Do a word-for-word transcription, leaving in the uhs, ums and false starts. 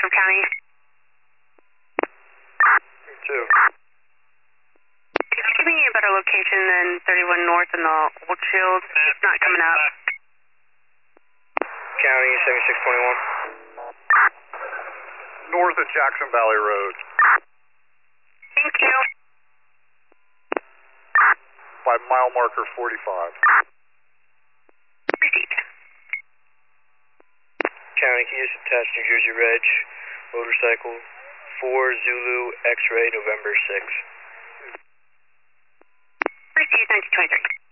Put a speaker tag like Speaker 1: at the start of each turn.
Speaker 1: from County.
Speaker 2: Me too.
Speaker 1: Could you give me a better location than thirty-one North and the old shield? It's not coming up.
Speaker 2: County seventy-six twenty-one.
Speaker 3: North of Jackson Valley Road.
Speaker 1: Thank you.
Speaker 3: By mile marker forty-five.
Speaker 1: Received.
Speaker 2: County, can you just attach New Jersey Reg, motorcycle, four Zulu X-ray November six.
Speaker 1: Received nineteen twenty-three.